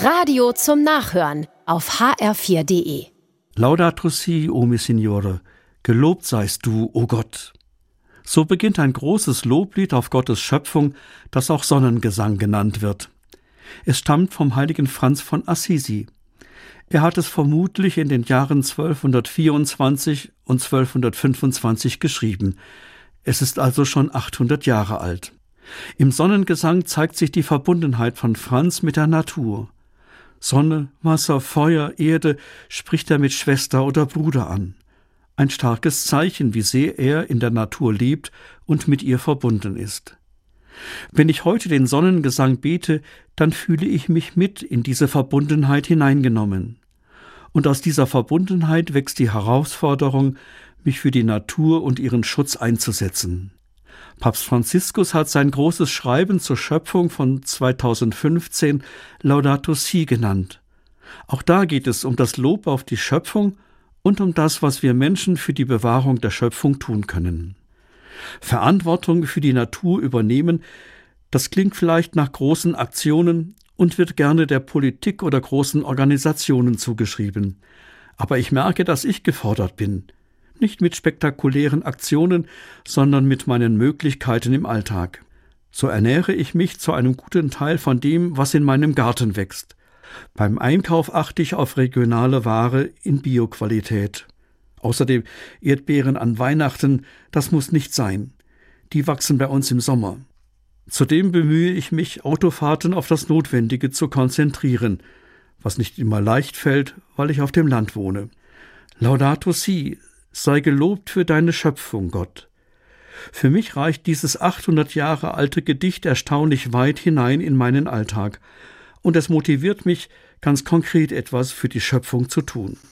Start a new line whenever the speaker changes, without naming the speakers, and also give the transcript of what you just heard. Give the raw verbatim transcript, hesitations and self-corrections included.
Radio zum Nachhören auf h r vier punkt d e.
Laudato si, o mi Signore, gelobt seist du, o Gott. So beginnt ein großes Loblied auf Gottes Schöpfung, das auch Sonnengesang genannt wird. Es stammt vom heiligen Franz von Assisi. Er hat es vermutlich in den Jahren zwölfhundertvierundzwanzig und zwölfhundertfünfundzwanzig geschrieben. Es ist also schon achthundert Jahre alt. Im Sonnengesang zeigt sich die Verbundenheit von Franz mit der Natur. Sonne, Wasser, Feuer, Erde spricht er mit Schwester oder Bruder an. Ein starkes Zeichen, wie sehr er in der Natur lebt und mit ihr verbunden ist. Wenn ich heute den Sonnengesang bete, dann fühle ich mich mit in diese Verbundenheit hineingenommen. Und aus dieser Verbundenheit wächst die Herausforderung, mich für die Natur und ihren Schutz einzusetzen. Papst Franziskus hat sein großes Schreiben zur Schöpfung von zweitausendfünfzehn Laudato si genannt. Auch da geht es um das Lob auf die Schöpfung und um das, was wir Menschen für die Bewahrung der Schöpfung tun können. Verantwortung für die Natur übernehmen, das klingt vielleicht nach großen Aktionen und wird gerne der Politik oder großen Organisationen zugeschrieben. Aber ich merke, dass ich gefordert bin. Nicht mit spektakulären Aktionen, sondern mit meinen Möglichkeiten im Alltag. So ernähre ich mich zu einem guten Teil von dem, was in meinem Garten wächst. Beim Einkauf achte ich auf regionale Ware in Bioqualität. Außerdem Erdbeeren an Weihnachten, das muss nicht sein. Die wachsen bei uns im Sommer. Zudem bemühe ich mich, Autofahrten auf das Notwendige zu konzentrieren, was nicht immer leicht fällt, weil ich auf dem Land wohne. Laudato si, sei gelobt für deine Schöpfung, Gott. Für mich reicht dieses achthundert Jahre alte Gedicht erstaunlich weit hinein in meinen Alltag und es motiviert mich, ganz konkret etwas für die Schöpfung zu tun.